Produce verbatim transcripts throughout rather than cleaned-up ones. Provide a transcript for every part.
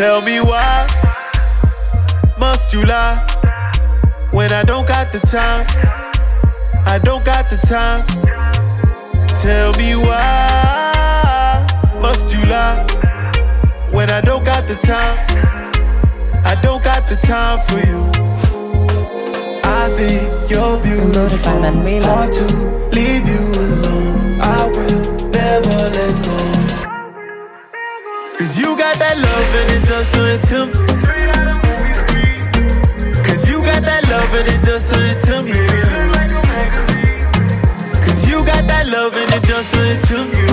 Tell me why must you lie when I don't got the time? I don't got the time. Tell me why must you lie when I don't got the time? I don't got the time for you. I think you're beautiful, hard to leave you alone. I will never let go. Cause you got that love and it does something to me. Cause you got that love and it does something to me. Cause you got that love and it does something to me.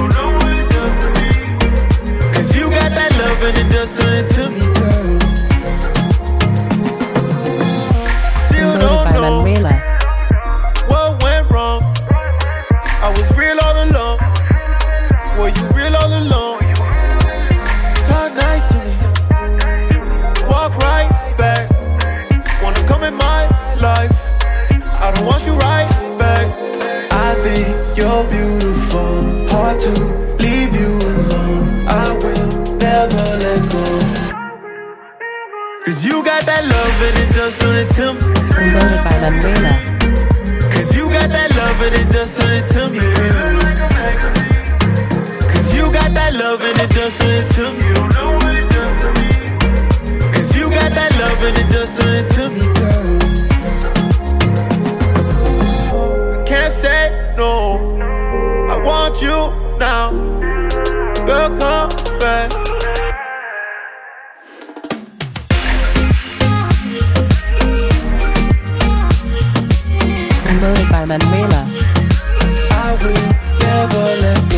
Cause you got that love and it does something to me, girl. Still don't know what went wrong. I was real all along. Were you real all along? Talk nice to me, walk right back. Wanna come in my life, I don't want you right back. I think you're beautiful, hard to leave you alone. I will never let go. Cause you got that love and it does something to me. Promoted by Manuela. Cause you got that love and it does something to me, girl. Cause you got that love and it does something to me. Cause you got that love and it does something to me, girl. I can't say no, I want you now. Girl, come back. Promoted by Manuela. I will never let